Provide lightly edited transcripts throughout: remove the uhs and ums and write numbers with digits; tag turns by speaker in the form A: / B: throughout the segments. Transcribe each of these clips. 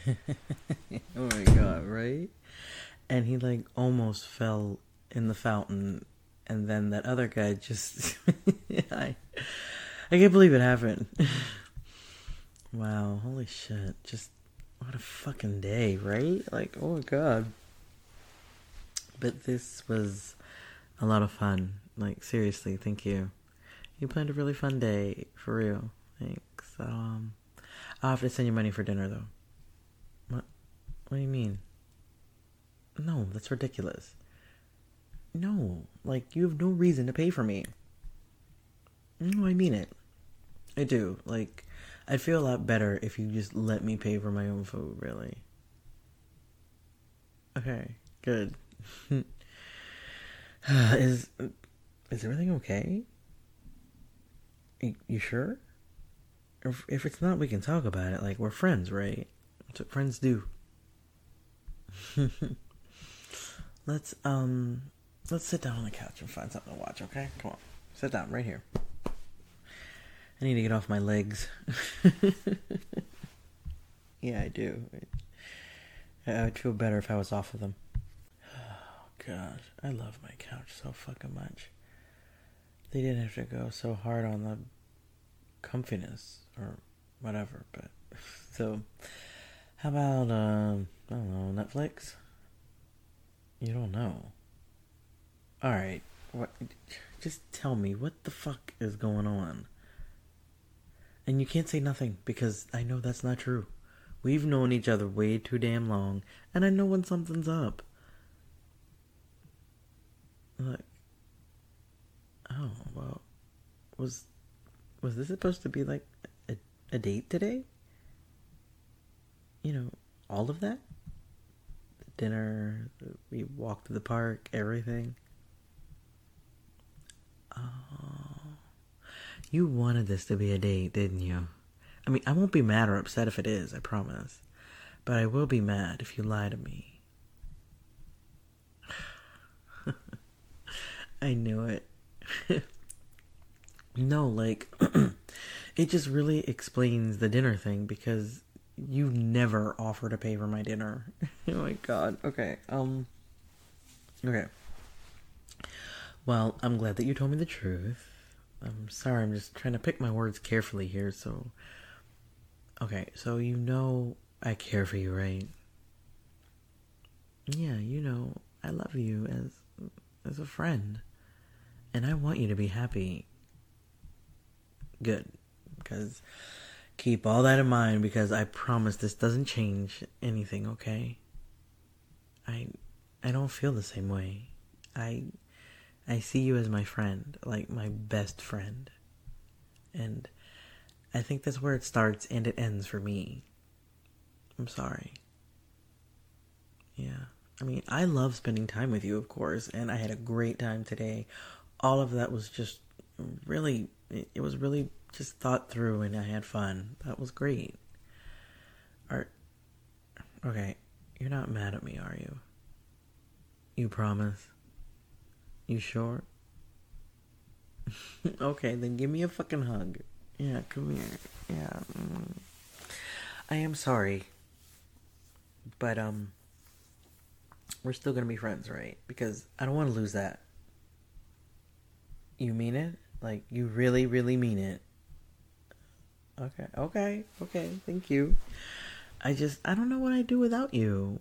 A: Oh my god, right? And he like almost fell in the fountain, and then that other guy just I can't believe it happened. Wow, holy shit. Just what a fucking day, right? Like, oh my god. But this was a lot of fun. Like, seriously, thank you. You planned a really fun day, for real. Thanks. I'll have to send you money for dinner, though. What do you mean? No, that's ridiculous. No, like, you have no reason to pay for me. No, I mean it. I do. Like, I'd feel a lot better if you just let me pay for my own food, really. Okay, good. Is everything okay? You sure? If it's not, we can talk about it. Like, we're friends, right? That's what friends do. let's let's sit down on the couch and find something to watch, okay? Come on. Sit down right here. I need to get off my legs. Yeah, I do. I'd feel better if I was off of them. Oh, gosh. I love my couch so fucking much. They didn't have to go so hard on the comfiness or whatever, but... So, how about, I don't know, Netflix? You don't know. Alright. What? Just tell me, what the fuck is going on? And you can't say nothing, because I know that's not true. We've known each other way too damn long, and I know when something's up. Look. Oh, well. Was this supposed to be like a date today? You know, all of that? The dinner, we walked to the park, everything. Oh. You wanted this to be a date, didn't you? I mean, I won't be mad or upset if it is, I promise. But I will be mad if you lie to me. I knew it. No, like, it just really explains the dinner thing, because you never offer to pay for my dinner. Oh my god. Okay, okay. Well, I'm glad that you told me the truth. I'm sorry, I'm just trying to pick my words carefully here, so... Okay, so you know I care for you, right? Yeah, you know, I love you as a friend. And I want you to be happy. Good. Because keep all that in mind, because I promise this doesn't change anything, okay? I don't feel the same way. I see you as my friend, like my best friend. And I think that's where it starts and it ends for me. I'm sorry. Yeah. I mean, I love spending time with you, of course, and I had a great time today. All of that was just really, it was really just thought through, and I had fun. That was great. Okay, you're not mad at me, are you? You promise? You sure? Okay, then give me a fucking hug. Yeah, come here. Yeah. I am sorry. But, we're still gonna be friends, right? Because I don't want to lose that. You mean it? Like, you really, really mean it? Okay, thank you. I don't know what I'd do without you.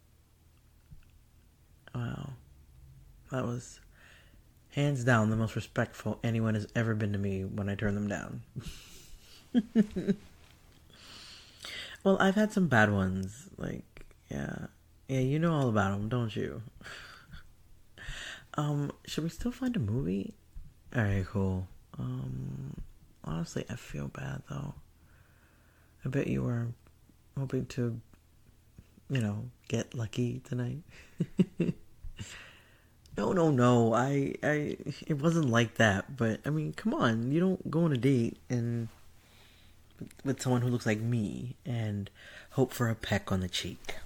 A: Wow. That was, hands down, the most respectful anyone has ever been to me when I turn them down. Well, I've had some bad ones. Like, yeah. Yeah, you know all about them, don't you? Should we still find a movie? Alright, cool. Honestly, I feel bad, though. I bet you were hoping to, get lucky tonight. No. It wasn't like that. But, I mean, come on. You don't go on a date and with someone who looks like me and hope for a peck on the cheek.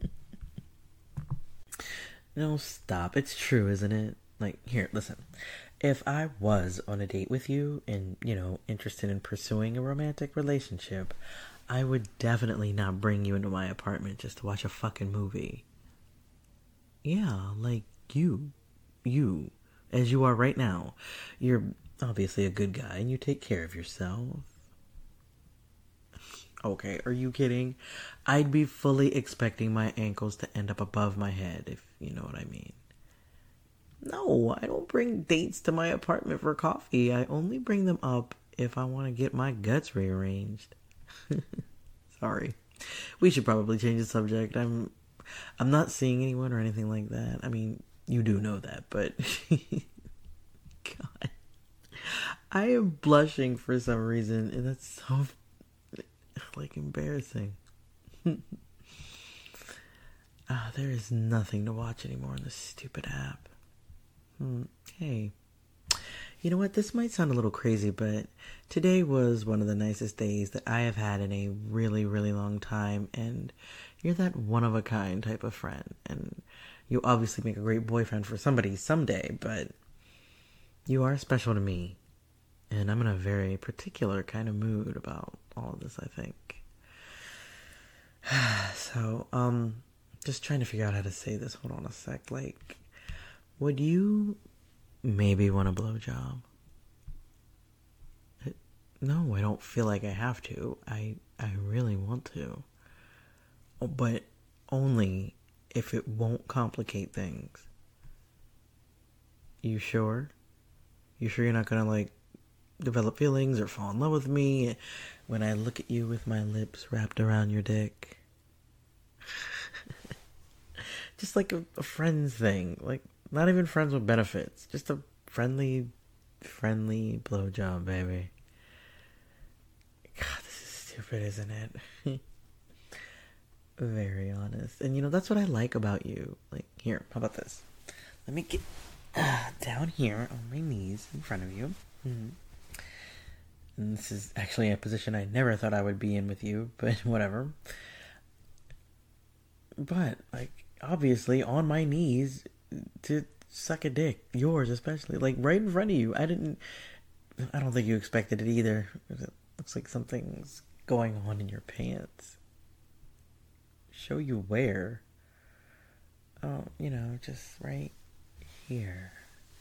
A: No, stop. It's true, isn't it? Like, here, listen. If I was on a date with you and, interested in pursuing a romantic relationship, I would definitely not bring you into my apartment just to watch a fucking movie. Yeah, like you, as you are right now. You're obviously a good guy and you take care of yourself. Okay, are you kidding? I'd be fully expecting my ankles to end up above my head, if you know what I mean. No, I don't bring dates to my apartment for coffee. I only bring them up if I want to get my guts rearranged. Sorry. We should probably change the subject. I'm not seeing anyone or anything like that. I mean, you do know that, but God. I am blushing for some reason, and that's so embarrassing. There is nothing to watch anymore on this stupid app. Hey, you know what? This might sound a little crazy, but today was one of the nicest days that I have had in a really, really long time, and you're that one-of-a-kind type of friend, and you obviously make a great boyfriend for somebody someday, but you are special to me, and I'm in a very particular kind of mood about all of this, I think. So, just trying to figure out how to say this. Hold on a sec. Would you maybe want a blowjob? No, I don't feel like I have to. I really want to. But only if it won't complicate things. You sure? You sure you're not gonna, develop feelings or fall in love with me when I look at you with my lips wrapped around your dick? Just like a friends thing. Not even friends with benefits. Just a friendly blowjob, baby. God, this is stupid, isn't it? Very honest. And that's what I like about you. Here, how about this? Let me get down here on my knees in front of you. Mm-hmm. And this is actually a position I never thought I would be in with you, but whatever. But, obviously on my knees to suck a dick. Yours especially. Right in front of you. I don't think you expected it either. It looks like something's going on in your pants. Show you where? Oh, just right here.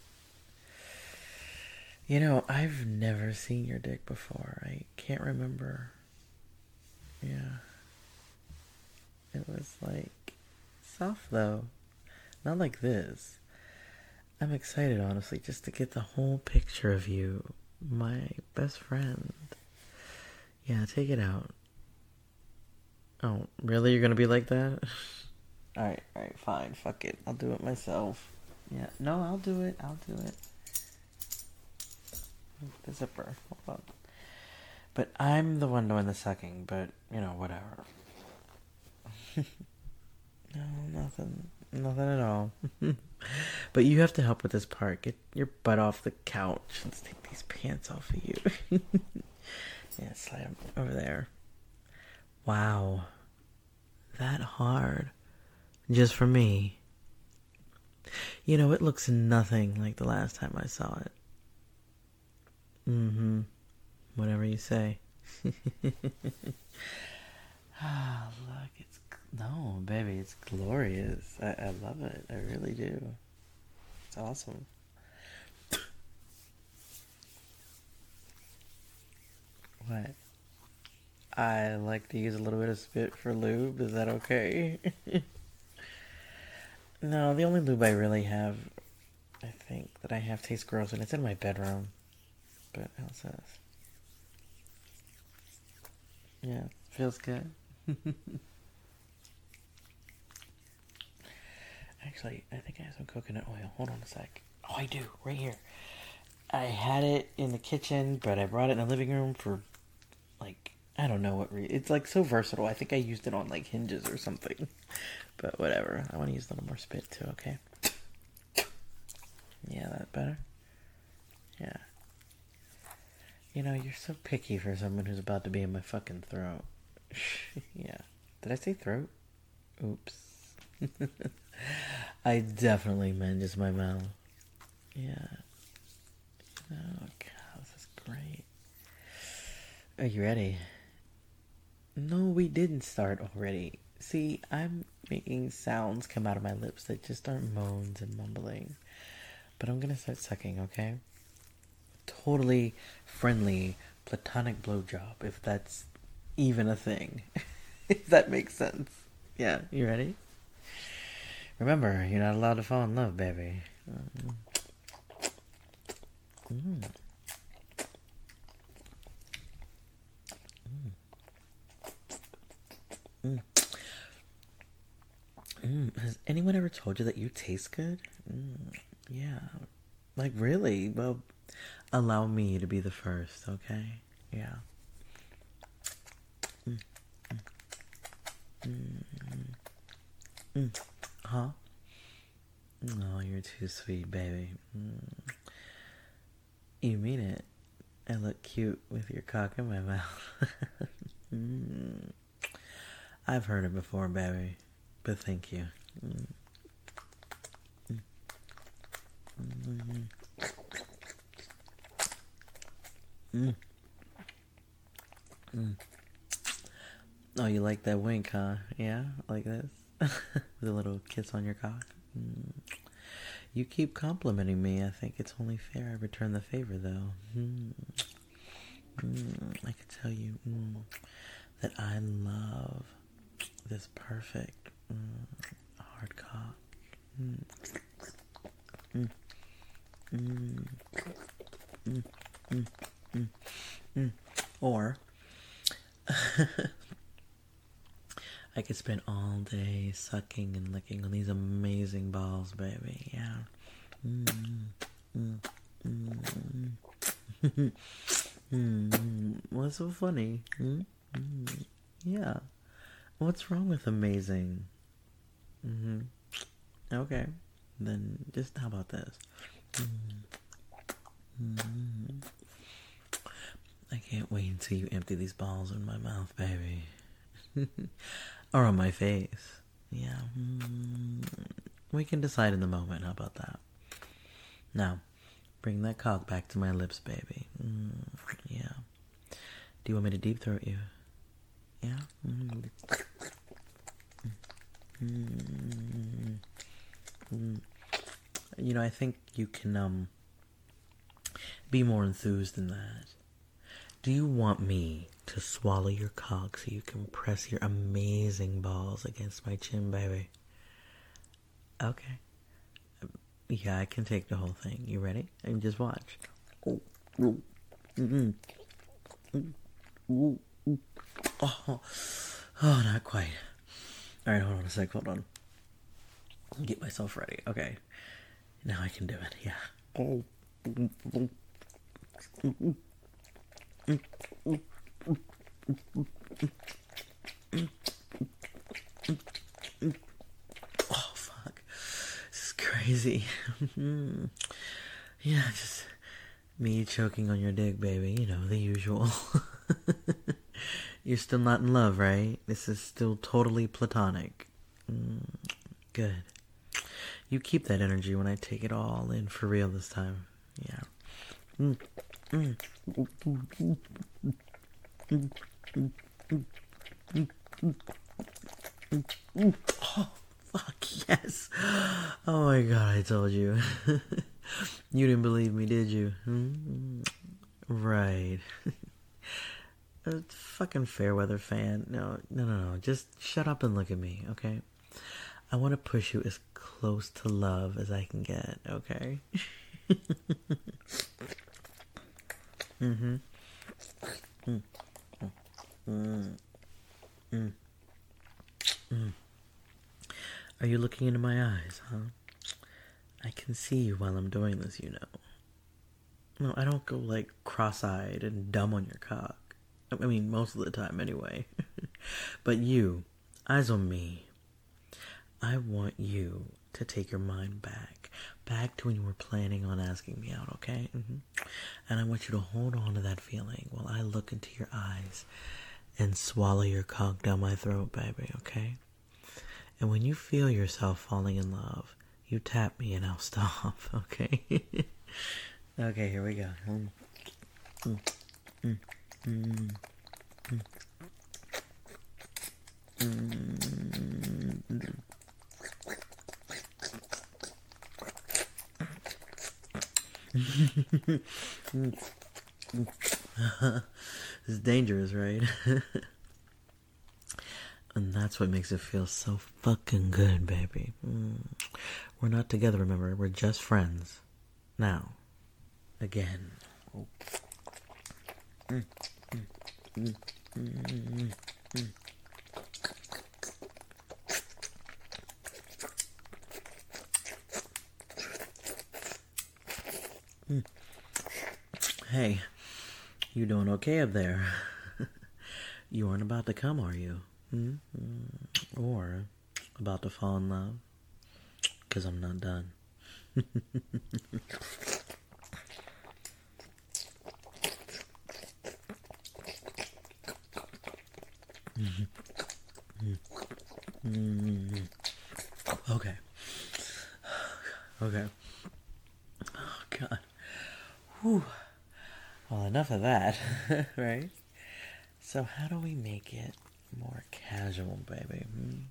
A: I've never seen your dick before. I can't remember. Yeah. It was soft though. Not like this. I'm excited, honestly, just to get the whole picture of you. My best friend. Yeah, take it out. Oh, really? You're gonna be like that? Alright, fine. Fuck it. I'll do it myself. Yeah, no, I'll do it. The zipper. Hold on. But I'm the one doing the sucking, but, whatever. No, nothing. Nothing at all. But you have to help with this part. Get your butt off the couch. Let's take these pants off of you. Yeah, slide them over there. Wow. That hard. Just for me. It looks nothing like the last time I saw it. Mm-hmm. Whatever you say. Look, no, baby, it's glorious. I love it. I really do. It's awesome. What? I like to use a little bit of spit for lube. Is that okay? No, the only lube I really have, I think, that I have tastes gross, and it's in my bedroom. But how's this? Yeah, feels good. Actually, I think I have some coconut oil. Hold on a sec. Oh, I do. Right here. I had it in the kitchen, but I brought it in the living room for, I don't know what it's, so versatile. I think I used it on, hinges or something. But whatever. I want to use a little more spit, too, okay? Yeah, that better? Yeah. You're so picky for someone who's about to be in my fucking throat. Yeah. Did I say throat? Oops. I definitely meant just my mouth. Yeah. Oh, God, this is great. Are you ready? No, we didn't start already. See, I'm making sounds come out of my lips that just aren't moans and mumbling. But I'm gonna start sucking, okay? Totally friendly, platonic blowjob, if that's even a thing. If that makes sense. Yeah, you ready? Remember, you're not allowed to fall in love, baby. Has anyone ever told you that you taste good? Yeah. Like, really? Well, allow me to be the first, okay? Yeah. Huh? Oh, you're too sweet, baby. You mean it. I look cute with your cock in my mouth. I've heard it before, baby. But thank you. Oh, you like that wink, huh? Yeah? Like this? The little kiss on your cock? You keep complimenting me. I think it's only fair I return the favor, though. I can tell you that I love this perfect hard cock. Or I could spend all day sucking and licking on these amazing balls, baby. Yeah. What's so funny? Yeah. What's wrong with amazing? Okay. Then just how about this? I can't wait until you empty these balls in my mouth, baby. Or on my face. Yeah. We can decide in the moment. How about that? Now, bring that cock back to my lips, baby. Yeah. Do you want me to deep throat you? Yeah? You know, I think you can be more enthused than that. Do you want me to swallow your cock so you can press your amazing balls against my chin, baby? Okay. Yeah, I can take the whole thing. You ready? And just watch. Oh, not quite. Alright, hold on a sec. Hold on. Get myself ready. Okay. Now I can do it. Yeah. Oh, fuck. This is crazy. Yeah, just me choking on your dick, baby. You know, the usual. You're still not in love, right? This is still totally platonic. Good. You keep that energy when I take it all in for real this time. Yeah. Oh, fuck, yes. Oh my god, I told you. You didn't believe me, did you? Right. A fucking Fairweather fan. No. Just shut up and look at me, okay? I want to push you as close to love as I can get, okay? Are you looking into my eyes, huh? I can see you while I'm doing this, you know. No, I don't go like cross-eyed and dumb on your cock. I mean, most of the time anyway. But you, eyes on me. I want you to take your mind back to when you were planning on asking me out, okay? And I want you to hold on to that feeling while I look into your eyes and swallow your cock down my throat, baby, okay? And when you feel yourself falling in love, you tap me and I'll stop, okay? Okay, here we go. Mm, mm, mm, It's dangerous, right? And that's what makes it feel so fucking good, baby. We're not together, remember? We're just friends. Now, again. Oh. Hey, you doing okay up there? You aren't about to come, are you? Or about to fall in love? Because I'm not done. Okay. Okay. Oh, God. Whew. Well, enough of that, right? So how do we make it more casual, baby?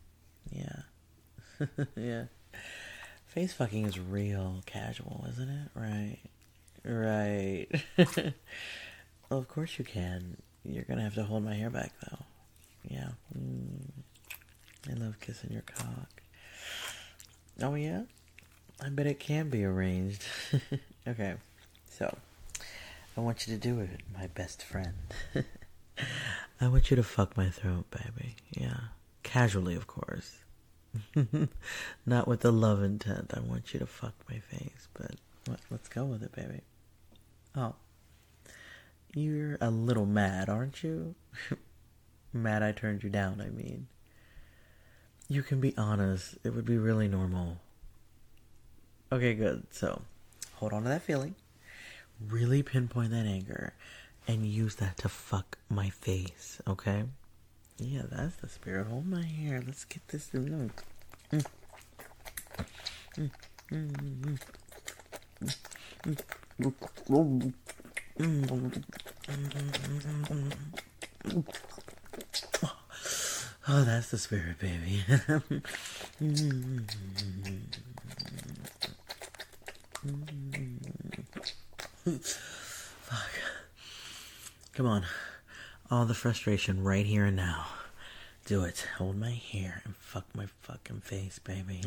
A: Yeah. Yeah. Face fucking is real casual, isn't it? Right. Right. Well, of course you can. You're gonna have to hold my hair back, though. Yeah. I love kissing your cock. Oh, yeah? I bet it can be arranged. Okay. So, I want you to do it, my best friend. I want you to fuck my throat, baby. Yeah. Casually, of course. Not with the love intent. I want you to fuck my face, but let's go with it, baby. Oh. You're a little mad, aren't you? Mad I turned you down, I mean. You can be honest. It would be really normal. Okay, good. So, hold on to that feeling. Really pinpoint that anger. And use that to fuck my face, okay? Yeah, that's the spirit. Hold my hair. Let's get this in. Oh, that's the spirit, baby. Fuck. Come on. All the frustration right here and now. Do it. Hold my hair and fuck my fucking face, baby.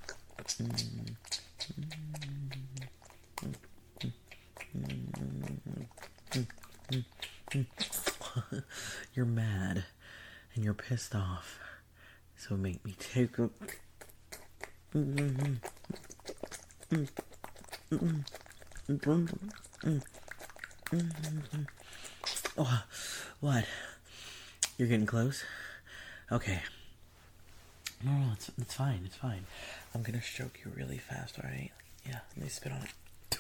A: You're mad and you're pissed off. So make me take a... Oh, what? You're getting close? Okay. No, it's fine. It's fine. I'm gonna stroke you really fast, alright? Yeah, let me spit on it.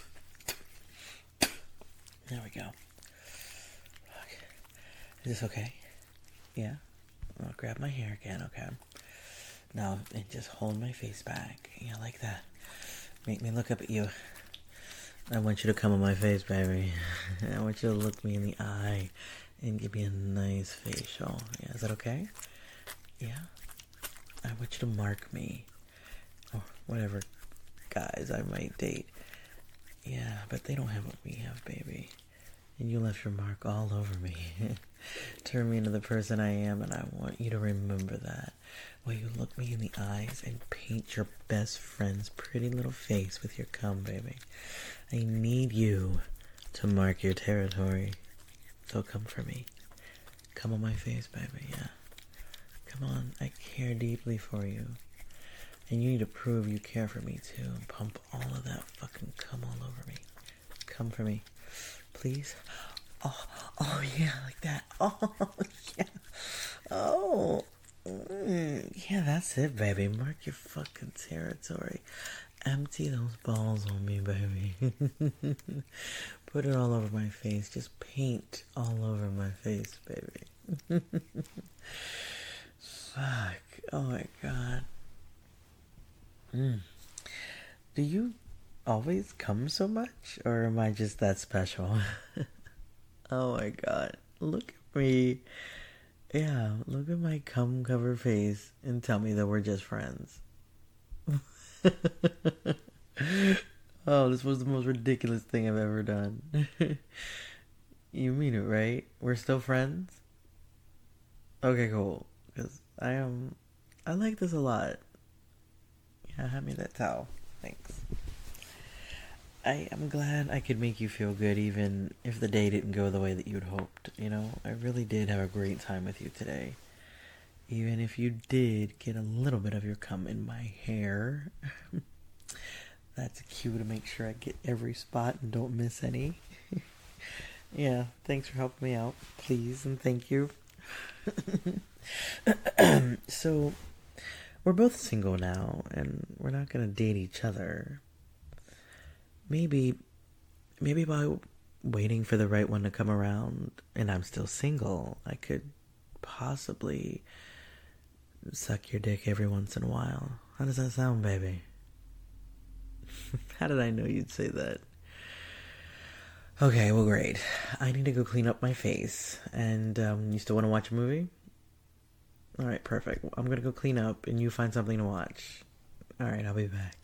A: There we go. Okay. Is this okay? Yeah? I'll grab my hair again, okay? Now, and just hold my face back. Yeah, like that. Make me look up at you. I want you to come on my face, baby. I want you to look me in the eye and give me a nice facial. Yeah, is that okay? Yeah? I want you to mark me. Or whatever guys I might date. Yeah, but they don't have what we have, baby. And you left your mark all over me. Turn me into the person I am, and I want you to remember that. While you look me in the eyes and paint your best friend's pretty little face with your cum, baby. I need you to mark your territory. So come for me. Come on my face, baby, yeah. Come on, I care deeply for you. And you need to prove you care for me too. And pump all of that fucking cum all over me. Come for me. Please? Oh yeah, like that. Oh, yeah. Oh. Yeah, that's it, baby. Mark your fucking territory. Empty those balls on me, baby. Put it all over my face. Just paint all over my face, baby. Fuck. Oh my god. Do you always come so much? Or am I just that special? Oh my god. Look at me. Yeah, look at my cum cover face and tell me that we're just friends. Oh, this was the most ridiculous thing I've ever done. You mean it, right? We're still friends? Okay, cool. Because I like this a lot. Yeah, hand me that towel. Thanks. I am glad I could make you feel good even if the day didn't go the way that you'd hoped. You know, I really did have a great time with you today. Even if you did get a little bit of your cum in my hair. That's a cue to make sure I get every spot and don't miss any. Yeah, thanks for helping me out. Please and thank you. So, we're both single now, and we're not gonna date each other. Maybe by waiting for the right one to come around, and I'm still single, I could possibly suck your dick every once in a while. How does that sound, baby? How did I know you'd say that? Okay, well, great. I need to go clean up my face. And, you still want to watch a movie? Alright, perfect. I'm gonna go clean up and you find something to watch. Alright, I'll be back.